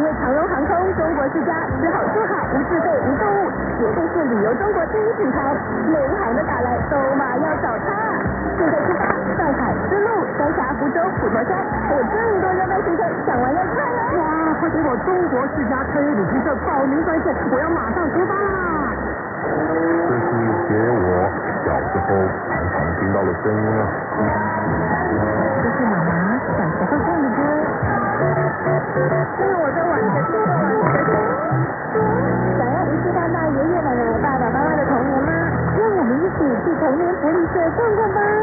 为长荣航空中国之家吃好住好无自费无购物，绝对是旅游中国第一品牌，每一行的打来都马要找他。现在出发，上海、丝路、三峡、福州、普陀山，还有更多优惠行程，想玩要快哦！ 哇，快给我中国之家特约旅行社报名专线，我要马上出发啦！ 这是给我小时候常常听到的声音啊。 这是妈妈小时候唱的歌。这是我在玩的这个玩的。想要一次到爷爷奶奶、爸爸妈妈的童年吗？让我们一起去童年福利社逛逛吧。